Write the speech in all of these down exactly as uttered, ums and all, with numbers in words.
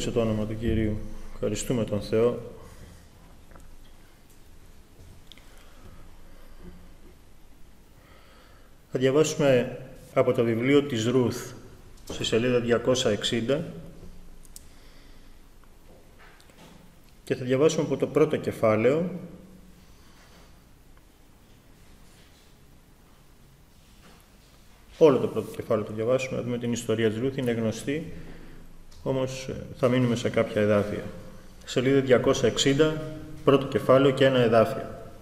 Δόξα το όνομα του Κυρίου. Ευχαριστούμε τον Θεό. Θα διαβάσουμε από το βιβλίο της Ρουθ, στη σελίδα διακόσια εξήντα, και θα διαβάσουμε από το πρώτο κεφάλαιο όλο το πρώτο κεφάλαιο το διαβάσουμε, να δούμε την ιστορία της Ρουθ, είναι γνωστή, όμως θα μείνουμε σε κάποια εδάφια. Σελίδα διακόσια εξήντα, πρώτο κεφάλαιο και ένα εδάφιο.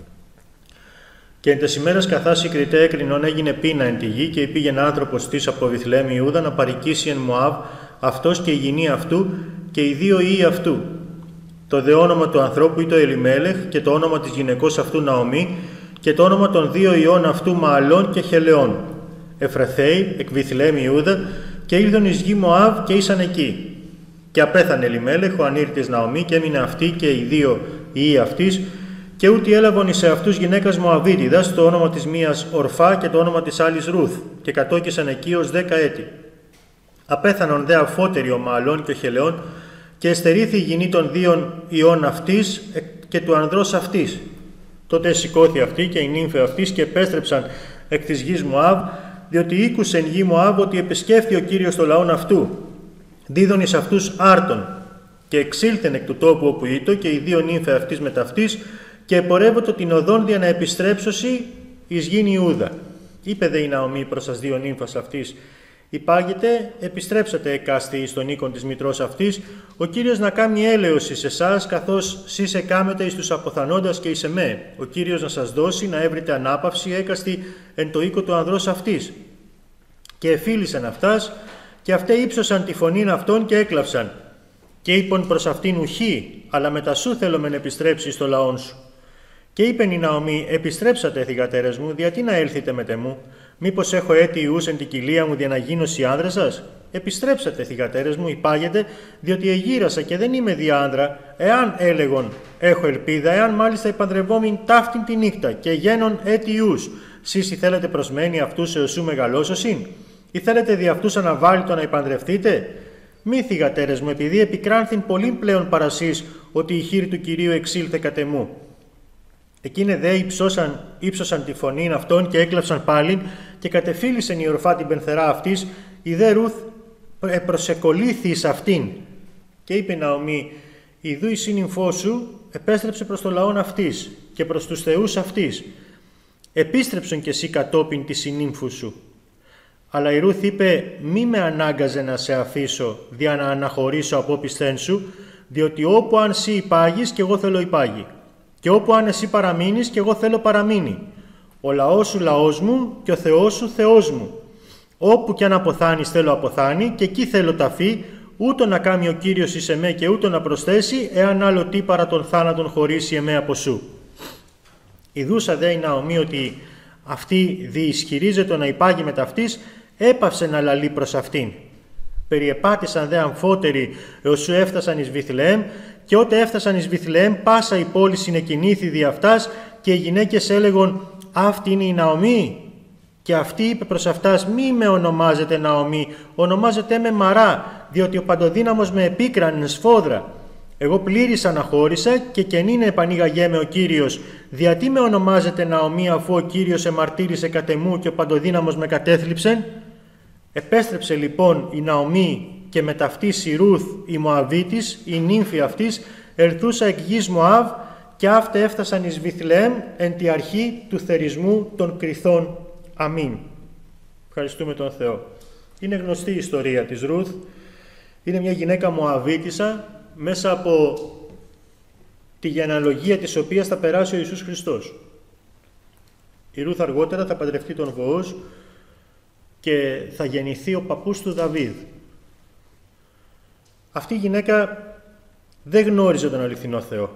Και εν τες ημέρας καθάς η Κριτέ έκρινον έγινε πείνα εν τη γη, και πήγαινε άνθρωπος της από Βιθλεέμ Ιούδα να παρικήσει εν Μωάβ, αυτός και η γυνή αυτού και οι δύο ιοί αυτού. Το δε όνομα του ανθρώπου ή το Ελιμέλεχ, και το όνομα της γυναικός αυτού Ναομή, και το όνομα των δύο ιών αυτού Μααλών και Χελεών. Εφραθέοι εκ Βιθλεέμ Ιούδα, και ήλθον εις γη Μωάβ και ήσαν εκεί. Και απέθανε Ελιμέλεχ, ο ανήρτης Ναομή, και έμεινε αυτή και οι δύο ιοί αυτής, και ούτι έλαβον εις εαυτούς γυναίκας Μωαβίτιδας, το όνομα της μίας Ορφά και το όνομα της άλλης Ρουθ, και κατόκισαν εκεί ως δέκα έτη. Απέθανον δε αφότεροι ο Μααλών και ο Χελεών, και εστερήθη η γυνή των δύο ιών αυτής και του ανδρός αυτής. Τότε σηκώθη αυτή και η νύμφη αυτής και επέστρεψαν εκ της γης Μωάβ, διότι ήκουσε εν γη Μωάβ ότι επισκέφθη ο Κύριος το λαόν αυτού, δίδων εις αυτούς άρτων, και εξήλθεν εκ του τόπου όπου ήτο, και οι δύο νύμφοι αυτής με ταυτής, και επορεύωτο την οδόν δια να επιστρέψωση εις γην Ιούδα. Είπε δε η Ναομή προς τας δύο νύμφας αυτής: Υπάγετε, επιστρέψατε εκάστη εις τον οίκον της μητρός αυτής, ο Κύριος να κάνει έλεος εις εσάς, καθώς σεις εκάμετε εις τους αποθανόντας και εις εμέ. Ο Κύριος να σας δώσει να έβρετε ανάπαυση έκαστη εν το οίκο του ανδρός αυτής. Και εφίλησαν αυτάς, και αυτέ ύψωσαν τη φωνήν αυτών και έκλαυσαν. Και είπον προς αυτήν ουχή, αλλά μετά σου θέλομεν επιστρέψει στο λαόν σου. Και είπεν η Ναομή: Επιστρέψατε, θυγατέρες μου, γιατί να έλθετε μετ' εμού? Μήπως έχω έτη ιούς εν την κοιλία μου, δια να γίνωσι άνδρας σας? Επιστρέψατε, θυγατέρες μου, υπάγετε, διότι εγύρασα και δεν είμαι δια άνδρα. Εάν έλεγον έχω ελπίδα, εάν μάλιστα υπαντρευόμην ταύτην τη νύχτα, και γένον έτη ιούς, σεις θέλετε προσμένει αυτούς έως σου μεγαλώσωσιν? Ή θέλετε δι' αυτούς αναβάλητο να υπαντρευτείτε? Μη, θυγατέρες μου, επειδή επικράνθην πολύ πλέον παρασύς ότι η χείρη του Κυρίου εξήλθε κατ' εμού. Εκείνε δε ύψωσαν, ύψωσαν τη φωνή αυτών και έκλαψαν πάλιν, και κατεφίλησεν η Ορφά την πενθερά αυτής, η δε Ρουθ προσεκολήθη εις αυτήν. Και είπε Ναομή: Ιδού η σύνυμφό σου επέστρεψε προς το λαόν αυτής και προς τους θεούς αυτής. Επίστρεψον κι εσύ κατόπιν τη συνύμφου σου. Αλλά η Ρουθ είπε: Μη με ανάγκαζε να σε αφήσω, δια να αναχωρήσω από πισθέν σου, διότι όπου αν σύ υπάγεις, κι εγώ θέλω υπάγει. Και όπου αν εσύ παραμείνεις, κι εγώ θέλω παραμείνει. Ο λαός σου λαός μου, και ο Θεός σου Θεός μου. Όπου κι αν αποθάνεις θέλω αποθάνει, και εκεί θέλω ταφή, ούτω να κάνει ο Κύριος εις εμέ και ούτω να προσθέσει, εάν άλλο τι παρά τον θάνατον χωρίσει εμέ από σου. Ιδούσα δε η Ναομή ότι αυτή διισχυρίζεται να υπάγει με ταυτής, έπαυσε να λαλεί προς αυτήν. Περιεπάτησαν δε αμφότεροι έως σου έφτασαν εις Βιθλεέμ, και ότε έφτασαν εις Βιθλεέμ, πάσα η πόλη συνεκινήθη δι' αυτάς, και οι γυναίκες έλεγον: Αυτή είναι η Ναομή. Και αυτή είπε προς αυτάς: Μη με ονομάζετε Ναομή, ονομάζετε με Μαρά, διότι ο παντοδύναμος με επίκρανε σφόδρα. Εγώ πλήρης αναχώρησα, και καινήν επανήγαγέ με ο Κύριος. Διατί με ονομάζετε Ναομή, αφού ο Κύριος εμαρτύρησε κατ' εμού και ο παντοδύναμος με κατέθλιψεν? Επέστρεψε λοιπόν η Ναομή, και με ταυτής η Ρουθ η Μωαβίτης, η νύμφη αυτής, ελθούσα εκ γης Μωάβ, και αύτε έφτασαν εις Βιθλεέμ εν τη αρχή του θερισμού των κριθών. Αμήν. Ευχαριστούμε τον Θεό. Είναι γνωστή η ιστορία της Ρουθ. Είναι μια γυναίκα Μωαβίτισσα, μέσα από τη γενεαλογία της οποίας θα περάσει ο Ιησούς Χριστός. Η Ρουθ αργότερα θα παντρευτεί τον Βοόζ και θα γεννηθεί ο παππούς του Δαβίδ. Αυτή η γυναίκα δεν γνώριζε τον αληθινό Θεό.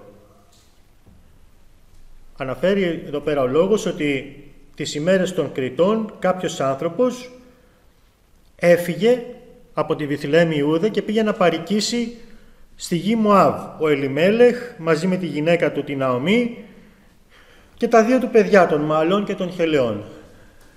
Αναφέρει εδώ πέρα ο λόγος ότι τις ημέρες των Κριτών κάποιος άνθρωπος έφυγε από τη Βιθλεέμ Ιούδα και πήγε να παρικήσει στη γη Μωάβ. Ο Ελιμέλεχ μαζί με τη γυναίκα του την Ναομή και τα δύο του παιδιά, των Μααλών και των Χελεών.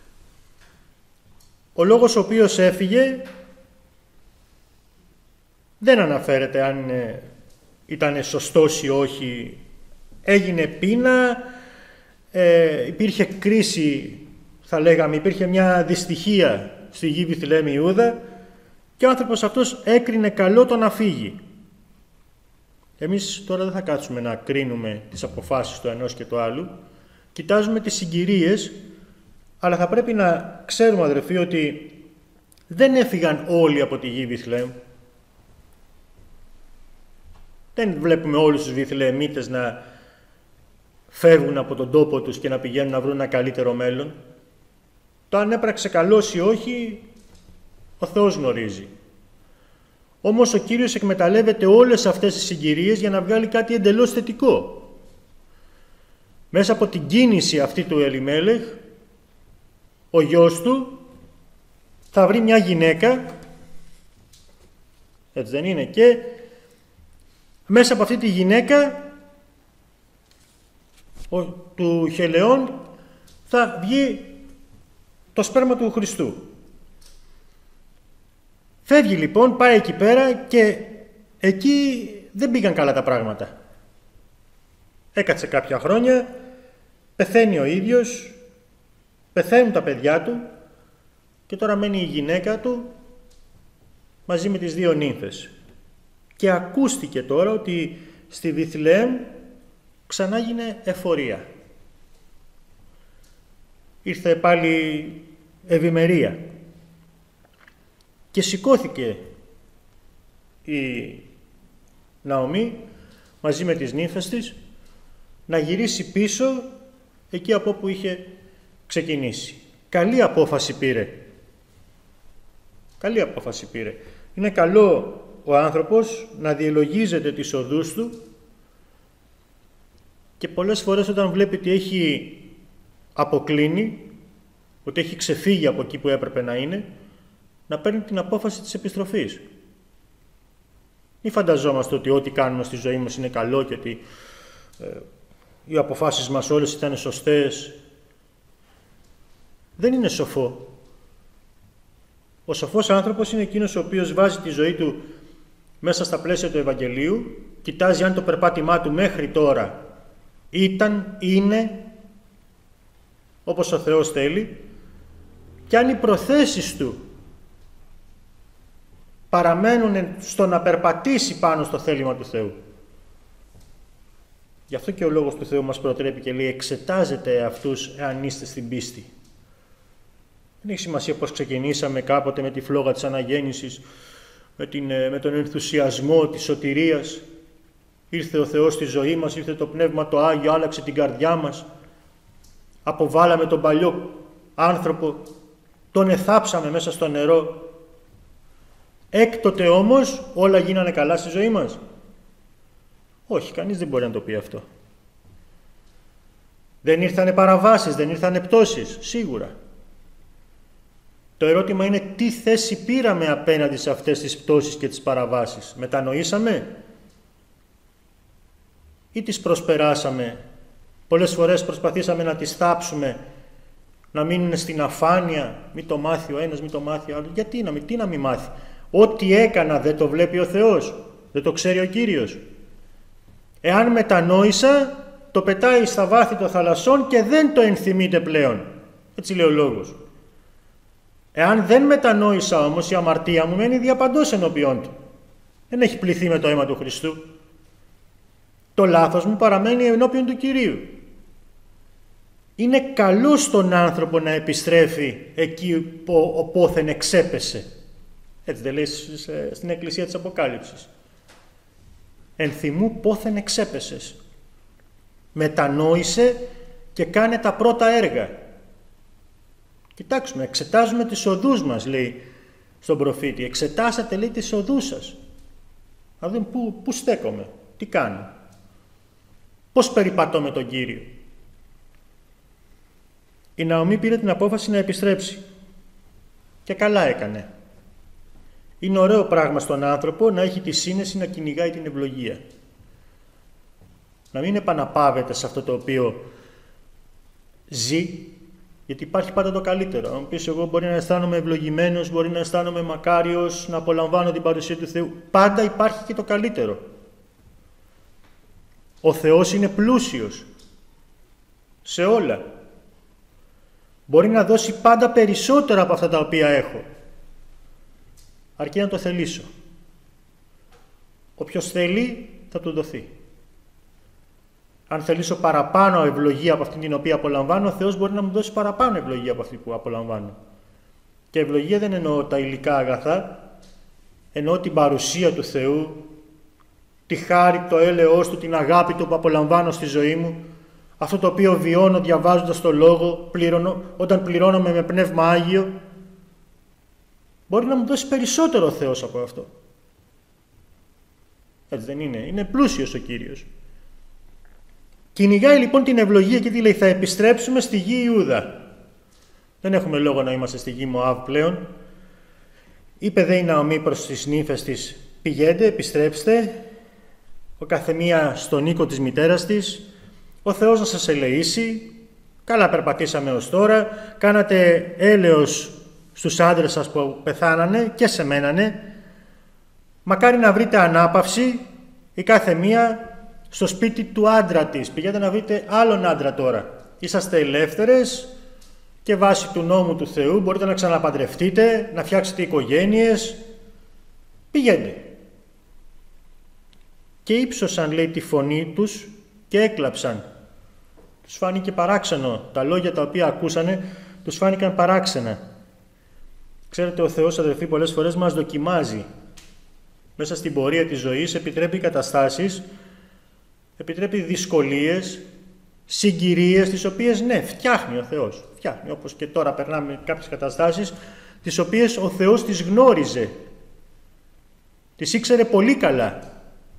Ο λόγος ο οποίος έφυγε Δεν αναφέρεται αν ε, ήταν σωστός ή όχι. Έγινε πείνα, ε, υπήρχε κρίση, θα λέγαμε, υπήρχε μια δυστυχία στη γη Βηθλεέμ Ιούδα και ο άνθρωπος αυτός έκρινε καλό το να φύγει. Εμείς τώρα δεν θα κάτσουμε να κρίνουμε τις αποφάσεις του ενός και του άλλου. Κοιτάζουμε τις συγκυρίες, αλλά θα πρέπει να ξέρουμε, αδερφοί, ότι δεν έφυγαν όλοι από τη γη Βηθλεέμ. Δεν βλέπουμε όλους τους Βηθλεεμίτες να φεύγουν από τον τόπο τους και να πηγαίνουν να βρουν ένα καλύτερο μέλλον. Το αν έπραξε καλός ή όχι, ο Θεός γνωρίζει. Όμως ο Κύριος εκμεταλλεύεται όλες αυτές τις συγκυρίες για να βγάλει κάτι εντελώς θετικό. Μέσα από την κίνηση αυτή του Ελιμέλεχ, ο γιος του θα βρει μια γυναίκα, έτσι δεν είναι, και μέσα από αυτή τη γυναίκα ο, του Χελεών θα βγει το σπέρμα του Χριστού. Φεύγει λοιπόν, πάει εκεί πέρα και εκεί δεν πήγαν καλά τα πράγματα. Έκατσε κάποια χρόνια, πεθαίνει ο ίδιος, πεθαίνουν τα παιδιά του και τώρα μένει η γυναίκα του μαζί με τις δύο νύμφες. Και ακούστηκε τώρα ότι στη Βηθλεέμ ξανά γίνε εφορία. Ήρθε πάλι ευημερία. Και σηκώθηκε η Ναομή μαζί με τις νύμφες της να γυρίσει πίσω εκεί από όπου είχε ξεκινήσει. Καλή απόφαση πήρε. Καλή απόφαση πήρε. Είναι καλό ο άνθρωπος να διελογίζεται τις οδούς του και πολλές φορές όταν βλέπει ότι έχει αποκλίνει, ότι έχει ξεφύγει από εκεί που έπρεπε να είναι, να παίρνει την απόφαση της επιστροφής. Μην φανταζόμαστε ότι ό,τι κάνουμε στη ζωή μας είναι καλό και ότι ε, οι αποφάσεις μας όλες ήταν σωστές. Δεν είναι σοφό. Ο σοφός άνθρωπος είναι εκείνος ο οποίος βάζει τη ζωή του μέσα στα πλαίσια του Ευαγγελίου, κοιτάζει αν το περπάτημά του μέχρι τώρα ήταν, είναι, όπως ο Θεός θέλει, και αν οι προθέσεις του παραμένουν στο να περπατήσει πάνω στο θέλημα του Θεού. Γι' αυτό και ο Λόγος του Θεού μας προτρέπει και λέει εξετάζετε αυτούς εάν είστε στην πίστη. Δεν έχει σημασία πώς ξεκινήσαμε κάποτε με τη φλόγα της αναγέννησης, με, την, με τον ενθουσιασμό της σωτηρίας. Ήρθε ο Θεός στη ζωή μας, ήρθε το Πνεύμα το Άγιο, άλλαξε την καρδιά μας. Αποβάλαμε τον παλιό άνθρωπο, τον εθάψαμε μέσα στο νερό. Έκτοτε όμως όλα γίνανε καλά στη ζωή μας. Όχι, κανείς δεν μπορεί να το πει αυτό. Δεν ήρθανε παραβάσεις, δεν ήρθανε πτώσεις, σίγουρα. Το ερώτημα είναι τι θέση πήραμε απέναντι σε αυτές τις πτώσεις και τις παραβάσεις. Μετανοήσαμε ή τις προσπεράσαμε. Πολλές φορές προσπαθήσαμε να τις θάψουμε, να μείνουν στην αφάνεια, μη το μάθει ο ένας, μη το μάθει ο άλλος. Γιατί να μην, τι να μην μάθει. Ό,τι έκανα δεν το βλέπει ο Θεός, δεν το ξέρει ο Κύριος. Εάν μετανόησα, το πετάει στα βάθη των θαλασσών και δεν το ενθυμείται πλέον. Έτσι λέει ο Λόγος. Εάν δεν μετανόησα όμως, η αμαρτία μου μένει διαπαντός ενώπιόν του. Δεν έχει πληθεί με το αίμα του Χριστού. Το λάθος μου παραμένει ενώπιον του Κυρίου. Είναι καλό στον άνθρωπο να επιστρέφει εκεί που ο πόθεν εξέπεσε. Έτσι δεν λέει στην Εκκλησία της Αποκάλυψης. Ενθυμού πόθεν εξέπεσες. Μετανόησε και κάνε τα πρώτα έργα. Κοιτάξουμε, εξετάζουμε τις οδούς μας, λέει στον προφήτη. Εξετάσατε, λέει, τις οδούς σας. Να δούμε πού, πού στέκομαι, τι κάνω. Πώς περιπατώ με τον Κύριο. Η Ναομή πήρε την απόφαση να επιστρέψει. Και καλά έκανε. Είναι ωραίο πράγμα στον άνθρωπο να έχει τη σύνεση να κυνηγάει την ευλογία. Να μην επαναπάβεται σε αυτό το οποίο ζει, Γιατί υπάρχει πάντα το καλύτερο. Αν πεις εγώ μπορεί να αισθάνομαι ευλογημένος, μπορεί να αισθάνομαι μακάριος, να απολαμβάνω την παρουσία του Θεού. Πάντα υπάρχει και το καλύτερο. Ο Θεός είναι πλούσιος σε όλα. Μπορεί να δώσει πάντα περισσότερα από αυτά τα οποία έχω. Αρκεί να το θελήσω. Όποιος θέλει θα του δοθεί. Αν θελήσω παραπάνω ευλογία από αυτή την οποία απολαμβάνω, ο Θεός μπορεί να μου δώσει παραπάνω ευλογία από αυτή που απολαμβάνω. Και ευλογία δεν εννοώ τα υλικά αγαθά, εννοώ την παρουσία του Θεού, τη χάρη, το έλεος του, την αγάπη του που απολαμβάνω στη ζωή μου, αυτό το οποίο βιώνω διαβάζοντας το Λόγο, πληρώνω, όταν πληρώνομαι με Πνεύμα Άγιο, μπορεί να μου δώσει περισσότερο ο Θεός από αυτό. Έτσι δεν είναι? Είναι πλούσιος ο Κύριος. Κυνηγάει λοιπόν την ευλογία και τι λέει? Θα επιστρέψουμε στη γη Ιούδα. Δεν έχουμε λόγο να είμαστε στη γη Μωάβ πλέον. Είπε δε η Ναομή προς τις νύφες της, πηγαίνετε, επιστρέψτε, ο καθεμία στον οίκο της μητέρας της, ο Θεός να σας ελεήσει, καλά περπατήσαμε ως τώρα, κάνατε έλεος στους άντρες σας που πεθάνανε και σε μένανε, μακάρι να βρείτε ανάπαυση η κάθε μία στο σπίτι του άντρα της. Πηγαίνετε να βρείτε άλλον άντρα τώρα. Είσαστε ελεύθερες και βάσει του νόμου του Θεού μπορείτε να ξαναπαντρευτείτε, να φτιάξετε οικογένειες. Πηγαίνετε. Και ύψωσαν, λέει, τη φωνή τους και έκλαψαν. Τους φάνηκε παράξενο. Τα λόγια τα οποία ακούσανε τους φάνηκαν παράξενα. Ξέρετε, ο Θεός, αδελφοί, πολλές φορές μας δοκιμάζει. Μέσα στην πορεία της ζωής επιτρέπει καταστάσεις, επιτρέπει δυσκολίες, συγκυρίες, τις οποίες, ναι, φτιάχνει ο Θεός. Φτιάχνει, όπως και τώρα περνάμε κάποιες καταστάσεις, τις οποίες ο Θεός τις γνώριζε. Τις ήξερε πολύ καλά.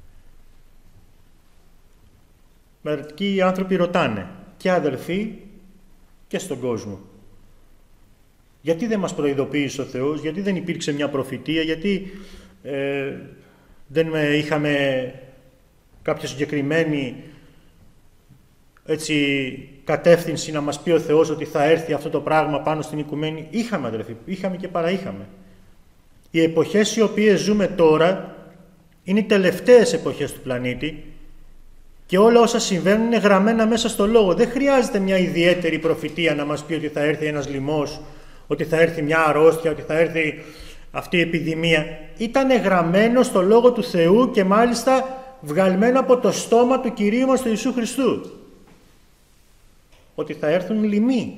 Μερικοί άνθρωποι ρωτάνε, και αδελφοί και στον κόσμο, γιατί δεν μας προειδοποίησε ο Θεός, γιατί δεν υπήρξε μια προφητεία, γιατί ε, δεν είχαμε κάποια συγκεκριμένη έτσι, κατεύθυνση να μας πει ο Θεός ότι θα έρθει αυτό το πράγμα πάνω στην οικουμένη. Είχαμε, αδελφοί, είχαμε και παραείχαμε. Οι εποχές οι οποίες ζούμε τώρα είναι οι τελευταίες εποχές του πλανήτη και όλα όσα συμβαίνουν είναι γραμμένα μέσα στο Λόγο. Δεν χρειάζεται μια ιδιαίτερη προφητεία να μας πει ότι θα έρθει ένας λοιμός, ότι θα έρθει μια αρρώστια, ότι θα έρθει αυτή η επιδημία. Ήτανε γραμμένο στο Λόγο του Θεού και μάλιστα βγαλμένο από το στόμα του Κυρίου μας του Ιησού Χριστού. Ότι θα έρθουν λοιμοί.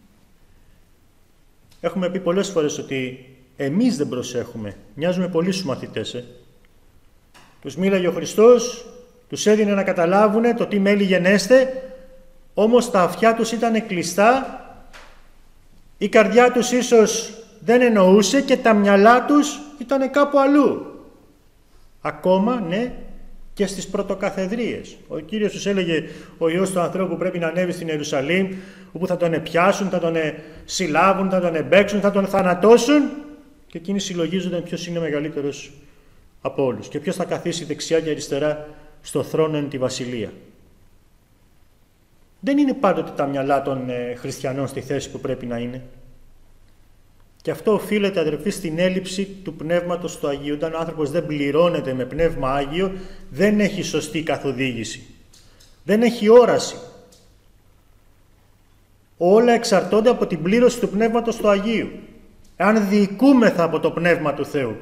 Έχουμε πει πολλές φορές ότι εμείς δεν προσέχουμε. Μοιάζουμε πολύ στους μαθητές. Ε. Τους μίλαγε ο Χριστός, τους έδινε να καταλάβουν το τι μέλη γενέστε, όμως τα αυτιά τους ήταν κλειστά, η καρδιά τους ίσως δεν εννοούσε και τα μυαλά τους ήταν κάπου αλλού. Ακόμα, ναι, και στις πρωτοκαθεδρίες. Ο Κύριος τους έλεγε, ο Υιός του ανθρώπου πρέπει να ανέβει στην Ιερουσαλήμ, όπου θα τον πιάσουν, θα τον συλλάβουν, θα τον εμπέξουν, θα τον θανατώσουν, και εκείνοι συλλογίζονταν ποιος είναι μεγαλύτερος από όλους και ποιος θα καθίσει δεξιά και αριστερά στο θρόνο εν τη βασιλεία. Δεν είναι πάντοτε τα μυαλά των ε, χριστιανών στη θέση που πρέπει να είναι. Και αυτό οφείλεται, αδερφοί, στην έλλειψη του Πνεύματος του Αγίου. Όταν ο άνθρωπος δεν πληρώνεται με Πνεύμα Άγιο, δεν έχει σωστή καθοδήγηση. Δεν έχει όραση. Όλα εξαρτώνται από την πλήρωση του Πνεύματος του Αγίου. Εάν διοικούμεθα από το Πνεύμα του Θεού.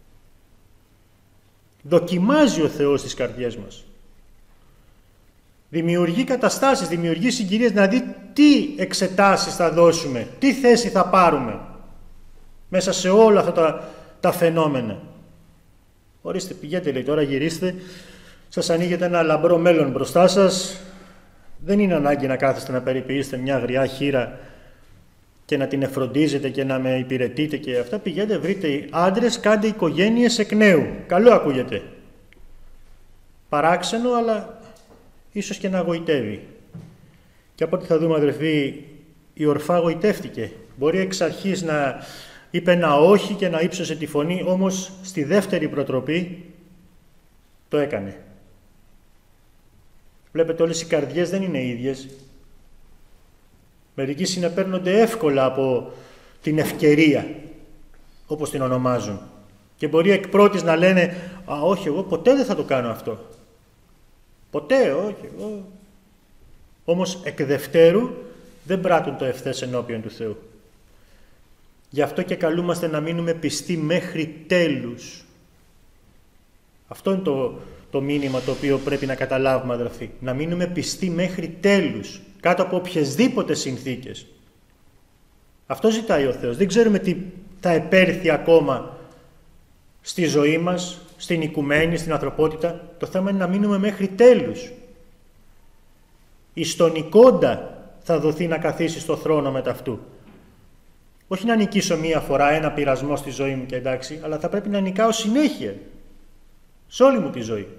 Δοκιμάζει ο Θεός τις καρδιές μας. Δημιουργεί καταστάσεις, δημιουργεί συγκυρίες να δει τι εξετάσεις θα δώσουμε, τι θέση θα πάρουμε μέσα σε όλα αυτά τα, τα φαινόμενα. Ορίστε, πηγαίνετε, λέει, τώρα γυρίστε, σας ανοίγετε ένα λαμπρό μέλλον μπροστά σας. Δεν είναι ανάγκη να κάθεστε να περιποιήσετε μια γριά χήρα και να την εφροντίζετε και να με υπηρετείτε και αυτά. Πηγαίνετε, βρείτε άντρες, κάντε οικογένειες εκ νέου. Καλό ακούγεται. Παράξενο, αλλά ίσως και να γοητεύει. Και από ό,τι θα δούμε, αδερφοί, η ορφά γοητεύτηκε. Μπορεί εξ αρχής να είπε ένα όχι και να ύψωσε τη φωνή, όμως στη δεύτερη προτροπή το έκανε. Βλέπετε, όλες οι καρδιές δεν είναι ίδιες. Μερικοί συνεπέρνονται εύκολα από την ευκαιρία, όπως την ονομάζουν. Και μπορεί εκ πρώτης να λένε «Α, όχι, εγώ ποτέ δεν θα το κάνω αυτό». Ποτέ, όχι, εγώ. Όμως εκ δευτέρου δεν πράττουν το ευθές ενώπιον του Θεού. Γι' αυτό και καλούμαστε να μείνουμε πιστοί μέχρι τέλους. Αυτό είναι το, το μήνυμα το οποίο πρέπει να καταλάβουμε, αδελφοί. Να μείνουμε πιστοί μέχρι τέλους, κάτω από οποιασδήποτε συνθήκες. Αυτό ζητάει ο Θεός. Δεν ξέρουμε τι θα επέρθει ακόμα στη ζωή μας, στην οικουμένη, στην ανθρωπότητα. Το θέμα είναι να μείνουμε μέχρι τέλους. Εις τον νικώντα θα δοθεί να καθίσει στο θρόνο μετά αυτού. Όχι να νικήσω μία φορά ένα πειρασμό στη ζωή μου και εντάξει, αλλά θα πρέπει να νικάω συνέχεια. Σε όλη μου τη ζωή.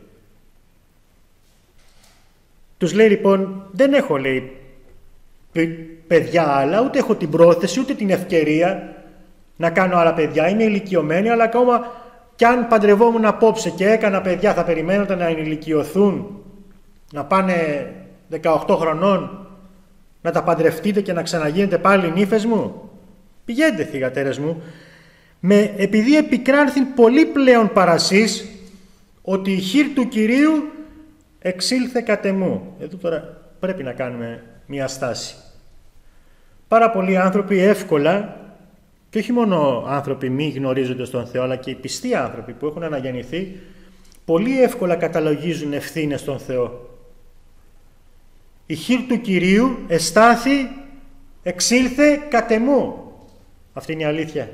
Τους λέει λοιπόν, δεν έχω λέει παιδιά άλλα, ούτε έχω την πρόθεση, ούτε την ευκαιρία να κάνω άλλα παιδιά. Είμαι ηλικιωμένη, αλλά ακόμα κι αν παντρευόμουν απόψε και έκανα παιδιά, θα περιμένατε να ενηλικιωθούν, να πάνε δεκαοκτώ χρονών, να τα παντρευτείτε και να ξαναγίνετε πάλι νύφες μου. Πηγαίνετε, θυγατέρες μου, με, επειδή επικράνθην πολύ πλέον παρασύς, ότι η χείρ του Κυρίου εξήλθε κατ' εμού. Εδώ τώρα πρέπει να κάνουμε μία στάση. Πάρα πολλοί άνθρωποι εύκολα, και όχι μόνο άνθρωποι μη γνωρίζοντες τον Θεό, αλλά και οι πιστοί άνθρωποι που έχουν αναγεννηθεί, πολύ εύκολα καταλογίζουν ευθύνες στον Θεό. Η χείρ του Κυρίου εστάθη, εξήλθε κατ' εμού. Αυτή είναι η αλήθεια.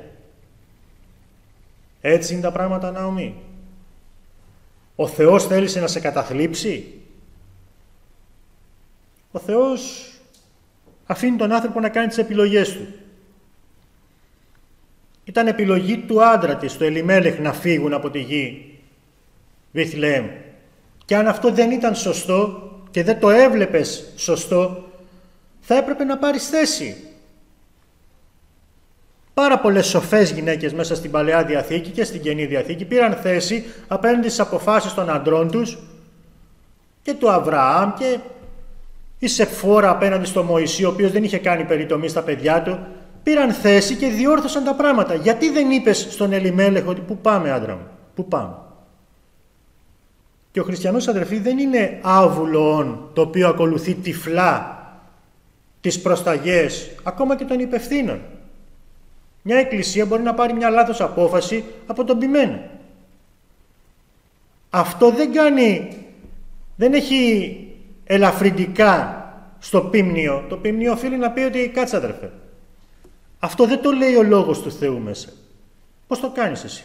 Έτσι είναι τα πράγματα, Ναομή. Ο Θεός θέλησε να σε καταθλίψει. Ο Θεός αφήνει τον άνθρωπο να κάνει τις επιλογές του. Ήταν επιλογή του άντρα της, του Ελιμέλεχ, να φύγουν από τη γη Βηθλεέμ. Και αν αυτό δεν ήταν σωστό και δεν το έβλεπες σωστό, θα έπρεπε να πάρεις θέση. Πάρα πολλές σοφές γυναίκες μέσα στην Παλαιά Διαθήκη και στην Καινή Διαθήκη πήραν θέση απέναντι στις αποφάσεις των αντρών τους και του Αβραάμ και η Σεπφόρα απέναντι στο Μωυσή, ο οποίος δεν είχε κάνει περιτομή στα παιδιά του. Πήραν θέση και διόρθωσαν τα πράγματα. Γιατί δεν είπες στον Ελιμέλεχ ότι πού πάμε, άντρα μου, πού πάμε? Και ο χριστιανός, αδερφοί, δεν είναι άβουλον το οποίο ακολουθεί τυφλά τις προσταγές ακόμα και των υπευθύνων. Μια εκκλησία μπορεί να πάρει μια λάθος απόφαση από τον ποιμένο. Αυτό δεν κάνει, δεν έχει ελαφρυντικά στο πίμνιο. Το πίμνιο οφείλει να πει ότι κάτσε, αδερφέ. Αυτό δεν το λέει ο Λόγος του Θεού μέσα. Πώς το κάνεις εσύ?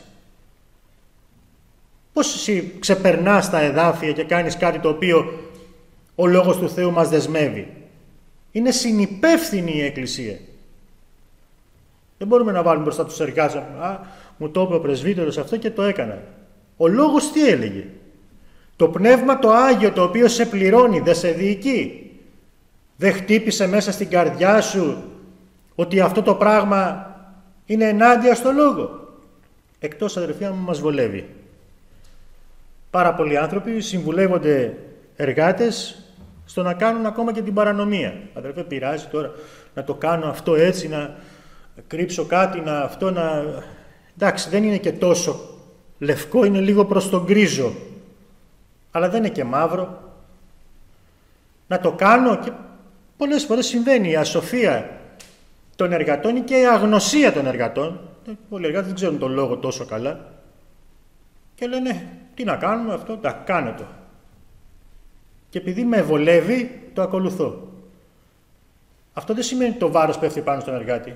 Πώς εσύ ξεπερνάς τα εδάφια και κάνεις κάτι το οποίο ο Λόγος του Θεού μας δεσμεύει? Είναι συνυπεύθυνη η εκκλησία. Δεν μπορούμε να βάλουμε μπροστά τους εργάτες. Α, μου το είπε ο πρεσβύτερος αυτό και το έκανα. Ο Λόγος τι έλεγε? Το Πνεύμα το Άγιο το οποίο σε πληρώνει δεν σε διοικεί? Δεν χτύπησε μέσα στην καρδιά σου ότι αυτό το πράγμα είναι ενάντια στο Λόγο? Εκτός, αδερφοί, αν μας βολεύει. Πάρα πολλοί άνθρωποι συμβουλεύονται εργάτες στο να κάνουν ακόμα και την παρανομία. Αδερφέ, πειράζει τώρα να το κάνω αυτό έτσι, να κρύψω κάτι, να αυτό να... Εντάξει, δεν είναι και τόσο λευκό, είναι λίγο προς τον γκρίζο. Αλλά δεν είναι και μαύρο. Να το κάνω και πολλές φορές συμβαίνει η ασοφία των εργατών και η αγνωσία των εργατών. Πολλοί εργάτες δεν ξέρουν τον Λόγο τόσο καλά. Και λένε, τι να κάνουμε αυτό, τα κάνε το. Και επειδή με βολεύει, το ακολουθώ. Αυτό δεν σημαίνει ότι το βάρος πέφτει πάνω στον εργάτη.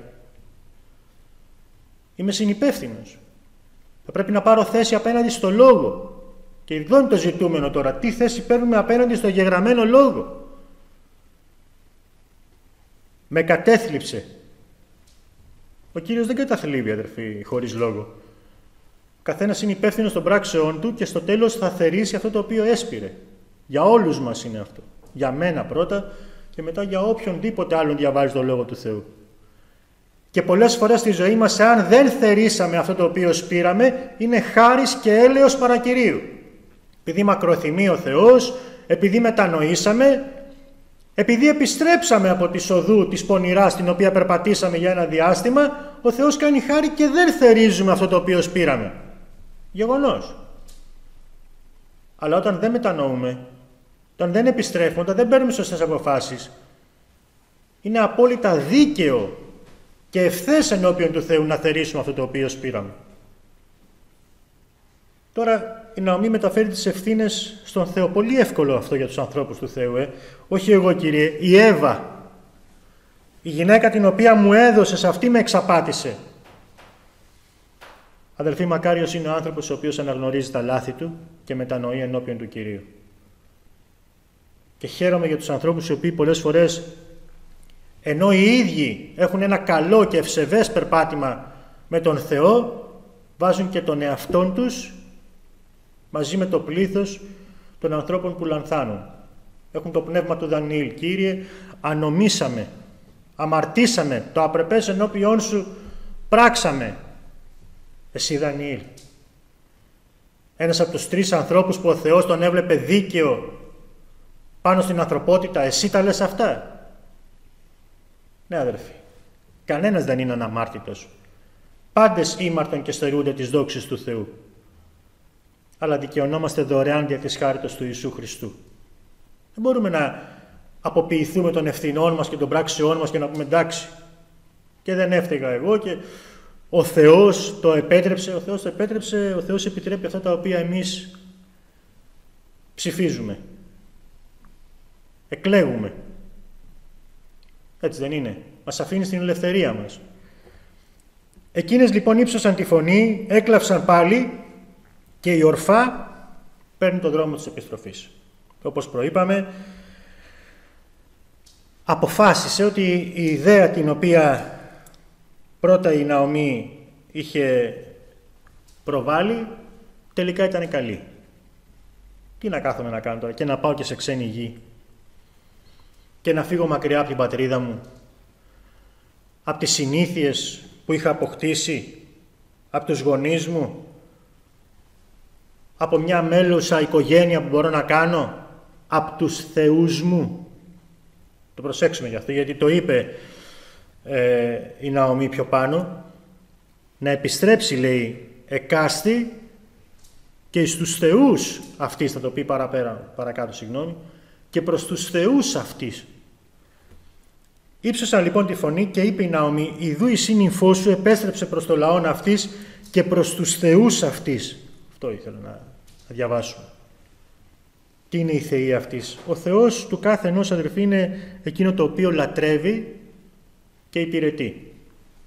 Είμαι συνυπεύθυνος. Θα πρέπει να πάρω θέση απέναντι στο Λόγο. Και εδώ είναι το ζητούμενο τώρα. Τι θέση παίρνουμε απέναντι στο γεγραμμένο Λόγο? Με κατέθλιψε. Ο Κύριος δεν καταθλίβει, αδερφοί, χωρίς λόγο. Ο καθένας είναι υπεύθυνος των πράξεών του και στο τέλος θα θερήσει αυτό το οποίο έσπηρε. Για όλους μας είναι αυτό. Για μένα πρώτα και μετά για οποιονδήποτε άλλον διαβάζει το Λόγο του Θεού. Και πολλές φορές στη ζωή μας, αν δεν θερήσαμε αυτό το οποίο σπήραμε, είναι χάρις και έλεος παρακυρίου. Επειδή μακροθυμεί ο Θεός, επειδή μετανοήσαμε, Επειδή επιστρέψαμε από τη σοδού της πονηράς στην οποία περπατήσαμε για ένα διάστημα, ο Θεός κάνει χάρη και δεν θερίζουμε αυτό το οποίο σπήραμε. Γεγονός. Αλλά όταν δεν μετανοούμε, όταν δεν επιστρέφουμε, όταν δεν παίρνουμε σωστές αποφάσεις, είναι απόλυτα δίκαιο και ευθές ενώπιον του Θεού να θερήσουμε αυτό το οποίο σπήραμε. Τώρα η Ναομή μεταφέρει τις ευθύνες στον Θεό. Πολύ εύκολο αυτό για τους ανθρώπους του Θεού. Ε. Όχι εγώ, Κύριε, η Εύα, η γυναίκα την οποία μου έδωσες, αυτή με εξαπάτησε. Αδελφοί, μακάριος είναι ο άνθρωπος ο οποίος αναγνωρίζει τα λάθη του και μετανοεί ενώπιον του Κυρίου. Και χαίρομαι για τους ανθρώπους οι οποίοι πολλές φορές, ενώ οι ίδιοι έχουν ένα καλό και ευσεβές περπάτημα με τον Θεό, βάζουν και τον εαυτόν τους μαζί με το πλήθος των ανθρώπων που λανθάνουν. Έχουν το πνεύμα του Δανιήλ. Κύριε, ανομήσαμε, αμαρτήσαμε, το απρεπές ενώπιόν σου πράξαμε. Εσύ, Δανιήλ, ένας από τους τρεις ανθρώπους που ο Θεός τον έβλεπε δίκαιο πάνω στην ανθρωπότητα, εσύ τα λες αυτά? Ναι, αδερφοί, κανένας δεν είναι αναμάρτητος. Πάντες ήμαρτον και στερούνται τις δόξης του Θεού. Αλλά δικαιωνόμαστε δωρεάν δια της χάριτος του Ιησού Χριστού. Δεν μπορούμε να αποποιηθούμε των ευθυνών μας και των πράξεών μας και να πούμε εντάξει, και δεν έφταιγα εγώ και ο Θεός το επέτρεψε, ο Θεός το επέτρεψε, ο Θεός επιτρέπει αυτά τα οποία εμείς ψηφίζουμε, εκλέγουμε. Έτσι δεν είναι? Μας αφήνει στην ελευθερία μας. Εκείνες λοιπόν ύψωσαν τη φωνή, έκλαυσαν πάλι και η ορφά παίρνει τον δρόμο της επιστροφής. Όπως προείπαμε, αποφάσισε ότι η ιδέα την οποία πρώτα η Ναομή είχε προβάλει τελικά ήταν καλή. Τι να κάθομαι να κάνω τώρα, και να πάω και σε ξένη γη και να φύγω μακριά από την πατρίδα μου, από τις συνήθειες που είχα αποκτήσει, από τους γονείς μου, από μια μέλουσα οικογένεια που μπορώ να κάνω, από τους θεούς μου. Το προσέξουμε γι' αυτό, γιατί το είπε ε, η Ναομή πιο πάνω, να επιστρέψει, λέει, εκάστη και εις τους θεούς αυτής, θα το πει παραπέρα, παρακάτω, συγγνώμη, και προς τους θεούς αυτής. Ήψωσαν λοιπόν τη φωνή και είπε η Ναομή, ιδού η σύννυμφό σου επέστρεψε προς το λαόν αυτής και προς τους θεούς αυτής. Αυτό ήθελα να, να διαβάσουμε. Τι είναι η θεή αυτής? Ο Θεός του κάθε ενός, αδερφοί, είναι εκείνο το οποίο λατρεύει και υπηρετεί.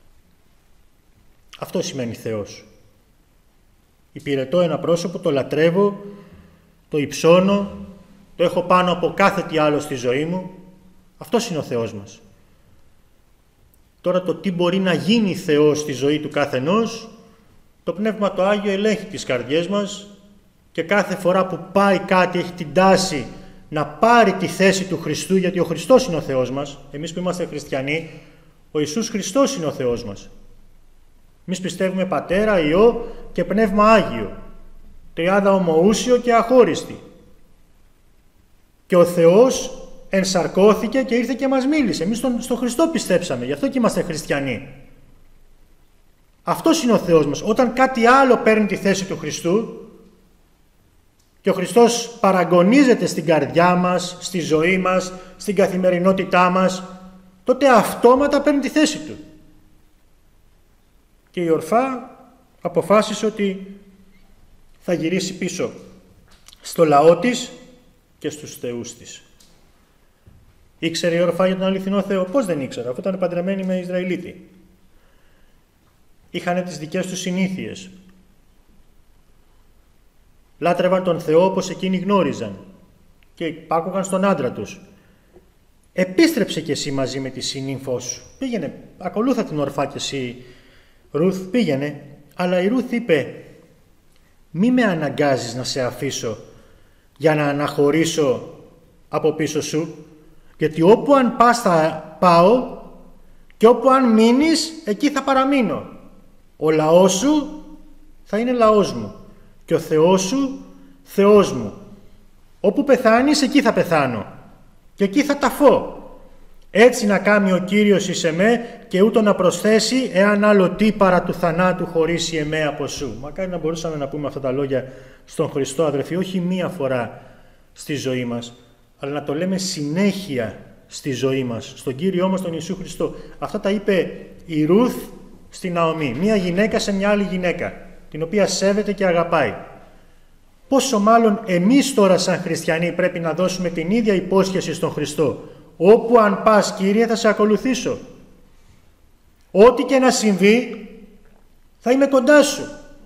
Αυτό σημαίνει Θεός. Υπηρετώ ένα πρόσωπο, το λατρεύω, το υψώνω, το έχω πάνω από κάθε τι άλλο στη ζωή μου. Αυτός είναι ο Θεός μας. Τώρα το τι μπορεί να γίνει Θεός στη ζωή του καθενός, το Πνεύμα το Άγιο ελέγχει τις καρδιές μας και κάθε φορά που πάει κάτι έχει την τάση να πάρει τη θέση του Χριστού, γιατί ο Χριστός είναι ο Θεός μας. Εμείς που είμαστε χριστιανοί, ο Ιησούς Χριστός είναι ο Θεός μας. Εμείς πιστεύουμε Πατέρα, Υιό και Πνεύμα Άγιο, τριάδα ομοούσιο και αχώριστη. Και ο Θεός ενσαρκώθηκε και ήρθε και μας μίλησε. Εμείς στον, στον Χριστό πιστέψαμε, γι' αυτό και είμαστε χριστιανοί. Αυτός είναι ο Θεός μας. Όταν κάτι άλλο παίρνει τη θέση του Χριστού και ο Χριστός παραγωνίζεται στην καρδιά μας, στη ζωή μας, στην καθημερινότητά μας, τότε αυτόματα παίρνει τη θέση του. Και η ορφά αποφάσισε ότι θα γυρίσει πίσω στο λαό της και στους θεούς της. Ήξερε η ορφά για τον αληθινό Θεό? Πώς δεν ήξερε, αφού ήταν παντρεμένη με Ισραηλίτη. Είχαν τις δικές τους συνήθειες. Λάτρευαν τον Θεό όπως εκείνοι γνώριζαν και υπάκουγαν στον άντρα τους. Επίστρεψε κι εσύ μαζί με τη συνύμφό σου. Πήγαινε, ακολούθα την ορφά κι εσύ, Ρουθ, πήγαινε. Αλλά η Ρουθ είπε, μη με αναγκάζεις να σε αφήσω για να αναχωρήσω από πίσω σου, γιατί όπου αν πας θα πάω και όπου αν μείνεις εκεί θα παραμείνω. Ο λαός σου θα είναι λαός μου και ο Θεός σου Θεός μου. Όπου πεθάνεις εκεί θα πεθάνω. και εκεί θα ταφώ. Έτσι να κάνει ο Κύριος εις εμέ και ούτω να προσθέσει, εάν άλλο τι παρά του θανάτου χωρίσει εμέ από σου. Μακάρι να μπορούσαμε να πούμε αυτά τα λόγια στον Χριστό, αδερφοί, όχι μία φορά στη ζωή μας, αλλά να το λέμε συνέχεια στη ζωή μας, στον Κύριό μας τον Ιησού Χριστό. Αυτά τα είπε η Ρούθ στην Ναομή, μία γυναίκα σε μια άλλη γυναίκα, την οποία σέβεται και αγαπάει. Πόσο μάλλον εμείς τώρα σαν χριστιανοί πρέπει να δώσουμε την ίδια υπόσχεση στον Χριστό. Όπου αν πας, Κύριε, θα σε ακολουθήσω. Ό,τι και να συμβεί, θα είμαι κοντά σου.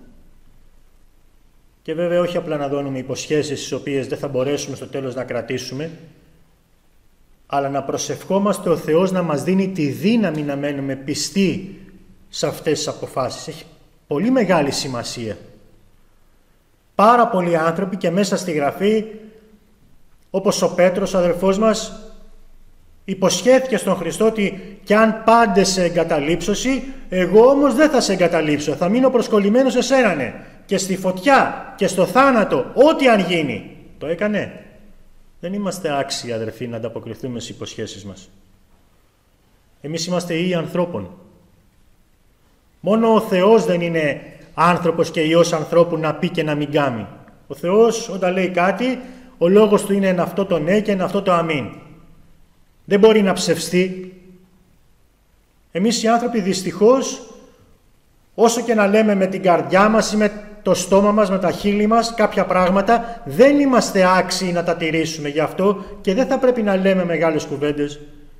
Και βέβαια όχι απλά να δώνουμε υποσχέσεις τις οποίες δεν θα μπορέσουμε στο τέλος να κρατήσουμε, αλλά να προσευχόμαστε ο Θεός να μας δίνει τη δύναμη να μένουμε πιστοί σε αυτές τις αποφάσεις. Έχει πολύ μεγάλη σημασία. Πάρα πολλοί άνθρωποι και μέσα στη Γραφή, όπως ο Πέτρος, ο αδελφός μας, υποσχέθηκε στον Χριστό ότι κι αν πάντες σε εγκαταλείψωση, εγώ όμως δεν θα σε εγκαταλείψω, θα μείνω προσκολλημένος σε σένα, ναι. Και στη φωτιά και στο θάνατο, ό,τι αν γίνει. Το έκανε. Δεν είμαστε άξιοι, αδερφοί, να ανταποκριθούμε στις υποσχέσεις μας. Εμείς είμαστε Υιοί ανθρώπων. Μόνο ο Θεός δεν είναι άνθρωπος και Υιός ανθρώπου να πει και να μην κάνει. Ο Θεός όταν λέει κάτι, ο λόγος του είναι ένα αυτό το ναι και ένα αυτό το αμήν. Δεν μπορεί να ψευστεί. Εμείς οι άνθρωποι δυστυχώς, όσο και να λέμε με την καρδιά μας ή με το στόμα μας, με τα χείλη μας κάποια πράγματα, δεν είμαστε άξιοι να τα τηρήσουμε. Γι' αυτό και δεν θα πρέπει να λέμε μεγάλες κουβέντες.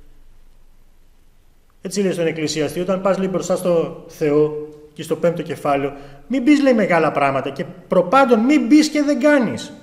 Έτσι λέει στον Εκκλησιαστή, όταν πας λέει μπροστά στο Θεό και στο πέμπτο κεφάλαιο, μην πεις λέει μεγάλα πράγματα και προπάντων μην πεις και δεν κάνεις.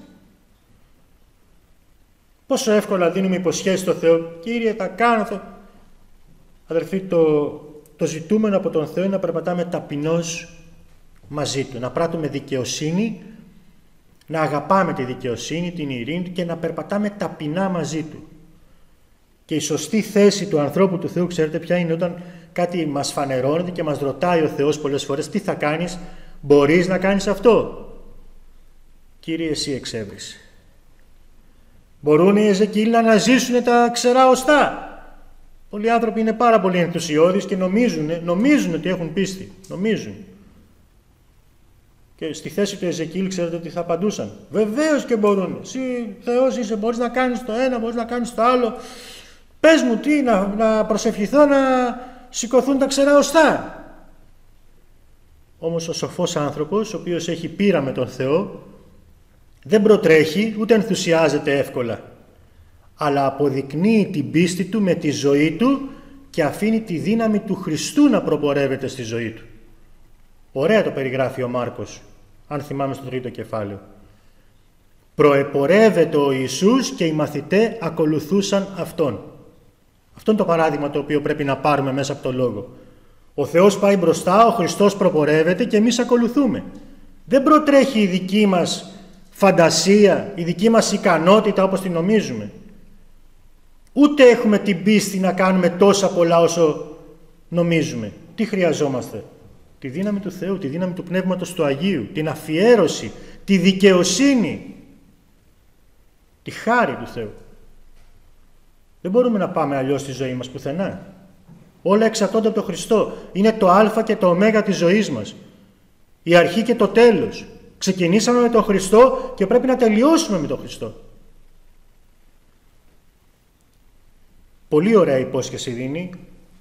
Πόσο εύκολα δίνουμε υποσχέσεις στο Θεό, Κύριε θα κάνω, θα... Αδερφοί, το, το ζητούμενο από τον Θεό είναι να περπατάμε ταπεινώς μαζί Του, να πράττουμε δικαιοσύνη, να αγαπάμε τη δικαιοσύνη, την ειρήνη και να περπατάμε ταπεινά μαζί Του. Και η σωστή θέση του ανθρώπου του Θεού, ξέρετε ποια είναι? Όταν κάτι μας φανερώνεται και μας ρωτάει ο Θεός πολλές φορές, τι θα κάνεις, μπορείς να κάνεις αυτό? Κύριε, εσύ εξέβρισε. Μπορούν οι Εζεκίλ να αναζήσουν τα ξερά οστά. Πολλοί άνθρωποι είναι πάρα πολύ ενθουσιώδεις και νομίζουν, νομίζουν ότι έχουν πίστη. Νομίζουν. Και στη θέση του Εζεκίλ ξέρετε ότι θα απαντούσαν. Βεβαίως και μπορούν. Εσύ Θεός είσαι, μπορείς να κάνεις το ένα, μπορείς να κάνεις το άλλο. Πες μου τι, να, να προσευχηθώ να σηκωθούν τα ξερά οστά. Όμως ο σοφός άνθρωπος, ο οποίος έχει πείρα με τον Θεό, δεν προτρέχει ούτε ενθουσιάζεται εύκολα, αλλά αποδεικνύει την πίστη του με τη ζωή του και αφήνει τη δύναμη του Χριστού να προπορεύεται στη ζωή του. Ωραία το περιγράφει ο Μάρκος, αν θυμάμαι στο τρίτο κεφάλαιο. Προεπορεύεται ο Ιησούς και οι μαθητές ακολουθούσαν Αυτόν. Αυτό είναι το παράδειγμα το οποίο πρέπει να πάρουμε μέσα από το Λόγο. Ο Θεός πάει μπροστά, ο Χριστός προπορεύεται και εμείς ακολουθούμε. Δεν προτρέχει η δική μας φαντασία, η δική μας ικανότητα όπως την νομίζουμε. Ούτε έχουμε την πίστη να κάνουμε τόσα πολλά όσο νομίζουμε. Τι χρειαζόμαστε? Τη δύναμη του Θεού, τη δύναμη του Πνεύματος του Αγίου, την αφιέρωση, τη δικαιοσύνη, τη χάρη του Θεού. Δεν μπορούμε να πάμε αλλιώς στη ζωή μας πουθενά. Όλα εξαρτώνται από τον Χριστό. Είναι το α και το ω της ζωής μας. Η αρχή και το τέλος. Ξεκινήσαμε με τον Χριστό και πρέπει να τελειώσουμε με τον Χριστό. Πολύ ωραία υπόσχεση δίνει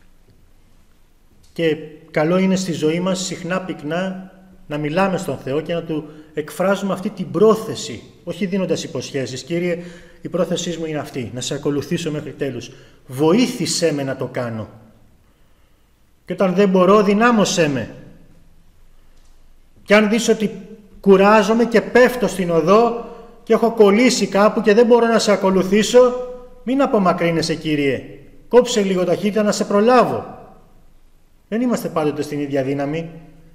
και καλό είναι στη ζωή μας συχνά πυκνά να μιλάμε στον Θεό και να Του εκφράζουμε αυτή την πρόθεση, όχι δίνοντας υποσχέσεις. Κύριε, η πρόθεσή μου είναι αυτή, να σε ακολουθήσω μέχρι τέλους. Βοήθησέ με να το κάνω. Και όταν δεν μπορώ, δυνάμωσέ με. Και αν δεις ότι κουράζομαι και πέφτω στην οδό και έχω κολλήσει κάπου και δεν μπορώ να σε ακολουθήσω, μην απομακρύνεσαι, Κύριε. Κόψε λίγο ταχύτητα να σε προλάβω. Δεν είμαστε πάντοτε στην ίδια δύναμη.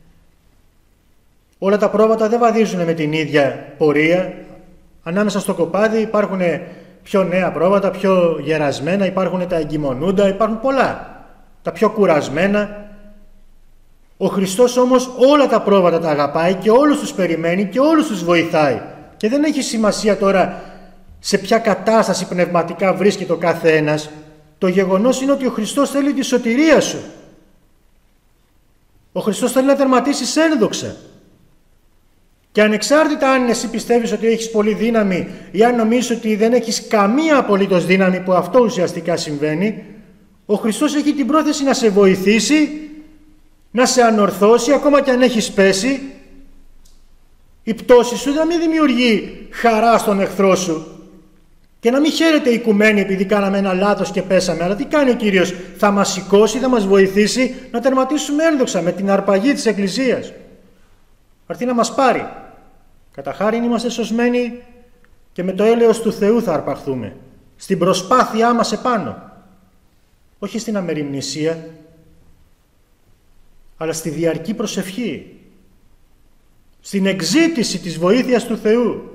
Όλα τα πρόβατα δεν βαδίζουν με την ίδια πορεία. Ανάμεσα στο κοπάδι υπάρχουν πιο νέα πρόβατα, πιο γερασμένα, υπάρχουν τα εγκυμονούντα, υπάρχουν πολλά. Τα πιο κουρασμένα. Ο Χριστός όμως όλα τα πρόβατα τα αγαπάει και όλους τους περιμένει και όλους τους βοηθάει. Και δεν έχει σημασία τώρα σε ποια κατάσταση πνευματικά βρίσκεται ο κάθε ένας. Το γεγονός είναι ότι ο Χριστός θέλει τη σωτηρία σου. Ο Χριστός θέλει να τερματίσεις ένδοξα. Και ανεξάρτητα αν εσύ πιστεύεις ότι έχεις πολύ δύναμη ή αν νομίζεις ότι δεν έχεις καμία απολύτως δύναμη, που αυτό ουσιαστικά συμβαίνει, ο Χριστός έχει την πρόθεση να σε βοηθήσει, να σε ανορθώσει, ακόμα και αν έχεις πέσει. Η πτώση σου να μην δημιουργεί χαρά στον εχθρό σου και να μην χαίρεται η οικουμένη επειδή κάναμε ένα λάθος και πέσαμε. Αλλά τι κάνει ο Κύριος? Θα μας σηκώσει, θα μας βοηθήσει να τερματίσουμε ένδοξα με την αρπαγή της Εκκλησίας. Αρθεί να μας πάρει. Κατά χάριν είμαστε σωσμένοι και με το έλεος του Θεού θα αρπαχθούμε. Στην προσπάθειά μας επάνω. Όχι στην αμεριμνησία, αλλά στη διαρκή προσευχή. Στην εξήτηση της βοήθειας του Θεού.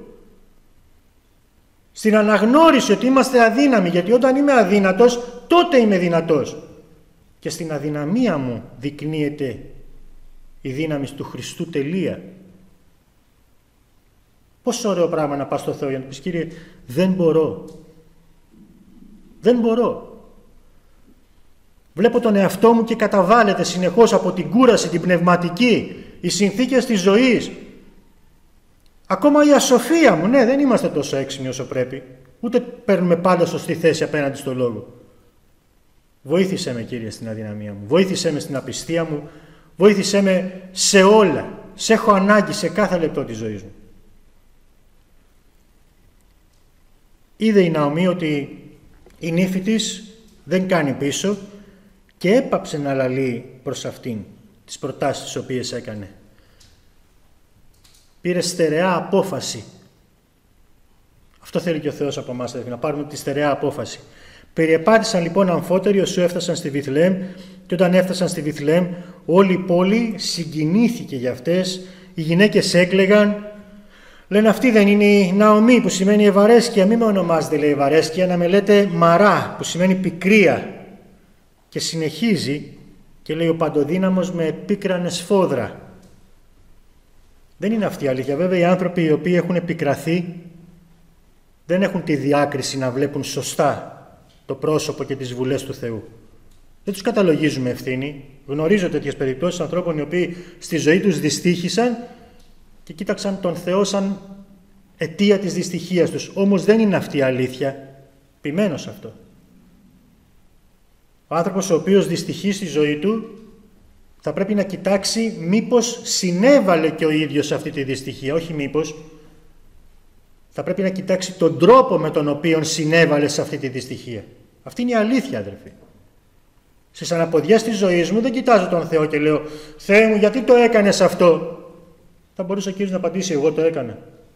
Στην αναγνώριση ότι είμαστε αδύναμοι, γιατί όταν είμαι αδύνατος, τότε είμαι δυνατός. Και στην αδυναμία μου δεικνύεται η δύναμη του Χριστού τελεία. Πόσο ωραίο πράγμα να πας στο Θεό για να του πεις: Κύριε, δεν μπορώ. Δεν μπορώ. Βλέπω τον εαυτό μου και καταβάλλεται συνεχώς από την κούραση, την πνευματική, οι συνθήκες της ζωής. Ακόμα η ασοφία μου, ναι, δεν είμαστε τόσο έξυπνοι όσο πρέπει. Ούτε παίρνουμε πάντα σωστή θέση απέναντι στο λόγο. Βοήθησέ με, Κύριε, στην αδυναμία μου. Βοήθησέ με στην απιστία μου. Βοήθησέ με σε όλα. Σε έχω ανάγκη σε κάθε λεπτό της ζωής μου. Είδε η Ναομή ότι η νύφη της δεν κάνει πίσω και έπαψε να λαλεί προς αυτήν τις προτάσεις τις οποίες έκανε. Πήρε στερεά απόφαση. Αυτό θέλει και ο Θεός από εμάς, να πάρουμε τη στερεά απόφαση. Περιεπάτησαν λοιπόν αμφότεροι όσου έφτασαν στη Βιθλεέμ, και όταν έφτασαν στη Βιθλεέμ όλη η πόλη συγκινήθηκε για αυτές. Οι γυναίκες έκλαιγαν, λένε: αυτή δεν είναι η Ναομή που σημαίνει ευαρέσκεια? Μη με ονομάζετε, λέει, ευαρέσκεια, να με λέτε Μαρά που σημαίνει πικρία. Και συνεχίζει και λέει: ο παντοδύναμος με επίκρανε σφόδρα. Δεν είναι αυτή η αλήθεια. Βέβαια οι άνθρωποι οι οποίοι έχουν επικραθεί δεν έχουν τη διάκριση να βλέπουν σωστά το πρόσωπο και τις βουλές του Θεού. Δεν τους καταλογίζουμε ευθύνη. Γνωρίζω τέτοιες περιπτώσεις ανθρώπων οι οποίοι στη ζωή τους δυστύχησαν και κοίταξαν τον Θεό σαν αιτία της δυστυχίας τους. Όμως δεν είναι αυτή η αλήθεια. Επιμένω σε αυτό. Ο άνθρωπος ο οποίος δυστυχεί στη ζωή του θα πρέπει να κοιτάξει μήπως συνέβαλε και ο ίδιος σε αυτή τη δυστυχία. Όχι μήπως. Θα πρέπει να κοιτάξει τον τρόπο με τον οποίο συνέβαλε σε αυτή τη δυστυχία. Αυτή είναι η αλήθεια, αδερφοί. Στις αναποδιές της ζωής μου δεν κοιτάζω τον Θεό και λέω: Θεέ μου, γιατί το έκανες αυτό? Θα μπορούσε ο Κύριος να απαντήσει: εγώ το έκανα.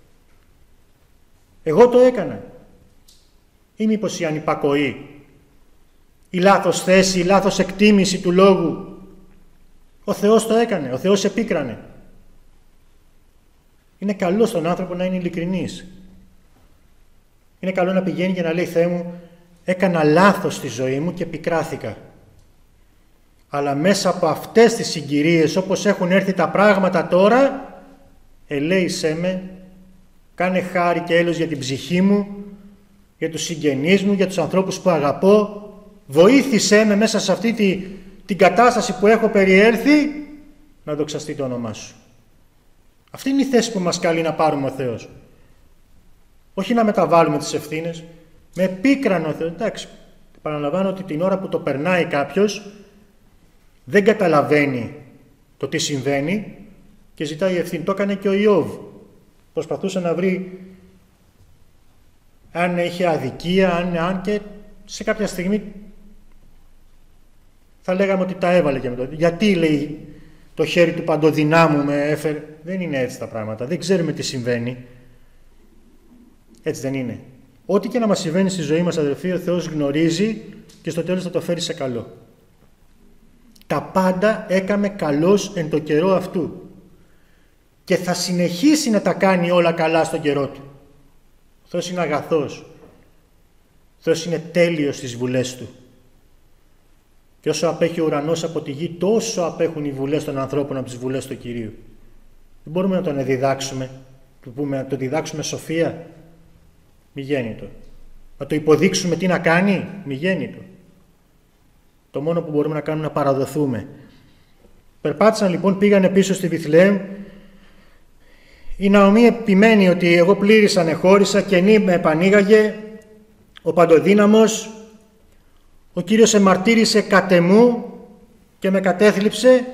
Εγώ το έκανα. Ή μήπως η ανυπακοή, η λάθος θέση, η λάθος εκτίμηση του λόγου? Ο Θεός το έκανε, ο Θεός επίκρανε. Είναι καλό στον άνθρωπο να είναι ειλικρινής. Είναι καλό να πηγαίνει και να λέει: Θεέ μου, έκανα λάθος στη ζωή μου και πικράθηκα. Αλλά μέσα από αυτές τις συγκυρίες, όπως έχουν έρθει τα πράγματα τώρα, ελέησέ με, κάνε χάρη και έλεος για την ψυχή μου, για τους συγγενείς μου, για τους ανθρώπους που αγαπώ. Βοήθησέ με μέσα σε αυτή τη, την κατάσταση που έχω περιέλθει, να δοξαστεί το όνομά σου. Αυτή είναι η θέση που μας καλεί να πάρουμε ο Θεός. Όχι να μεταβάλουμε τις ευθύνες. Με πίκρανο ο Θεός. Εντάξει, παραλαμβάνω ότι την ώρα που το περνάει κάποιος δεν καταλαβαίνει το τι συμβαίνει και ζητάει ευθύνη. Το έκανε και ο Ιώβ. Προσπαθούσε να βρει αν είχε αδικία, αν, αν και σε κάποια στιγμή θα λέγαμε ότι τα έβαλε και με το. Γιατί, λέει, το χέρι του παντοδυνάμου με έφερε? Δεν είναι έτσι τα πράγματα. Δεν ξέρουμε τι συμβαίνει. Έτσι δεν είναι. Ό,τι και να μας συμβαίνει στη ζωή μας, αδελφοί, ο Θεός γνωρίζει και στο τέλος θα το φέρει σε καλό. Τα πάντα έκαμε καλώς εν το καιρό αυτού. Και θα συνεχίσει να τα κάνει όλα καλά στον καιρό του. Ο Θεός είναι αγαθός. Ο Θεός είναι τέλειος στις βουλές του. Και όσο απέχει ο ουρανός από τη γη, τόσο απέχουν οι βουλές των ανθρώπων από τις βουλές του Κυρίου. Δεν μπορούμε να τον διδάξουμε, να το διδάξουμε σοφία. Μη γέννητο. Να το υποδείξουμε τι να κάνει, μη γέννητο. Το μόνο που μπορούμε να κάνουμε είναι να παραδοθούμε. Περπάτησαν λοιπόν, πήγανε πίσω στη Βιθλεέμ. Η Ναομή επιμένει ότι εγώ πλήρης ανεχώρησα, καινή με επανήγαγε, ο παντοδύναμος, ο Κύριος εμαρτύρησε κατ' εμού και με κατέθλιψε.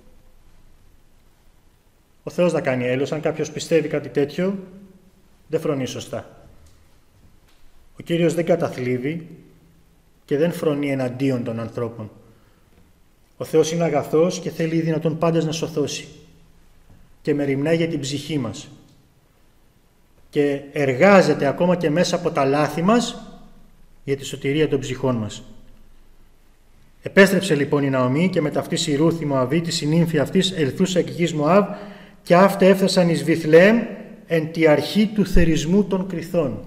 Ο Θεός να κάνει έλεος, αν κάποιος πιστεύει κάτι τέτοιο, δεν φρονεί σωστά. Ο Κύριος δεν καταθλίβει και δεν φρονεί εναντίον των ανθρώπων. Ο Θεός είναι αγαθός και θέλει δυνατόν πάντες να σωθώσει και μεριμνάει για την ψυχή μας και εργάζεται ακόμα και μέσα από τα λάθη μας για τη σωτηρία των ψυχών μας. Επέστρεψε λοιπόν η Ναομή και μεταυτής η Ρούθ η Μωαβίτης, η νύμφη αυτής, ελθούσα εκ γης Μωάβ, και αυτά έφτασαν εις Βιθλεέμ εν τη αρχή του θερισμού των κριθών.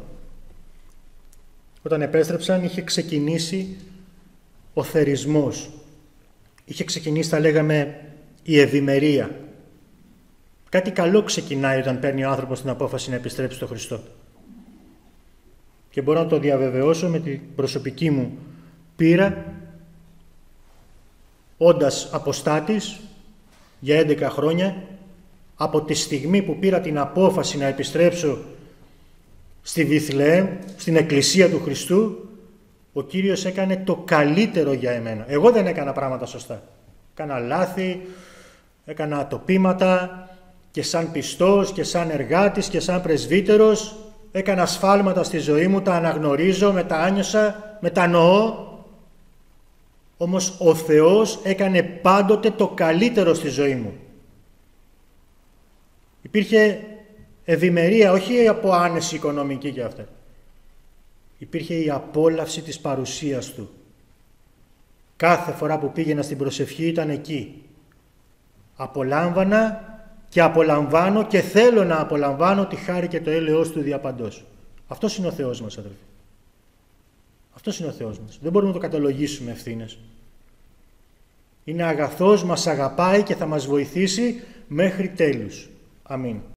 Όταν επέστρεψαν είχε ξεκινήσει ο θερισμός. Είχε ξεκινήσει, θα λέγαμε, η ευημερία. Κάτι καλό ξεκινάει όταν παίρνει ο άνθρωπος την απόφαση να επιστρέψει στον Χριστό. Και μπορώ να το διαβεβαιώσω με την προσωπική μου πείρα, όντας αποστάτης για έντεκα χρόνια, από τη στιγμή που πήρα την απόφαση να επιστρέψω στη Βιθλεέμ, στην Εκκλησία του Χριστού, ο Κύριος έκανε το καλύτερο για εμένα. Εγώ δεν έκανα πράγματα σωστά. Έκανα λάθη, έκανα ατοπήματα και σαν πιστός και σαν εργάτης και σαν πρεσβύτερος έκανα σφάλματα στη ζωή μου, τα αναγνωρίζω, μετάνιωσα, μετανοώ. Όμως ο Θεός έκανε πάντοτε το καλύτερο στη ζωή μου. Υπήρχε ευημερία, όχι από άνεση οικονομική και αυτά. Υπήρχε η απόλαυση της παρουσίας Του. Κάθε φορά που πήγαινα στην προσευχή ήταν εκεί. Απολάμβανα και απολαμβάνω και θέλω να απολαμβάνω τη χάρη και το έλεος Του διαπαντός. Αυτός είναι ο Θεός μας, αδελφοί. Αυτός είναι ο Θεός μας. Δεν μπορούμε να το καταλογίσουμε ευθύνες. Είναι αγαθός, μας αγαπάει και θα μας βοηθήσει μέχρι τέλους. Αμήν.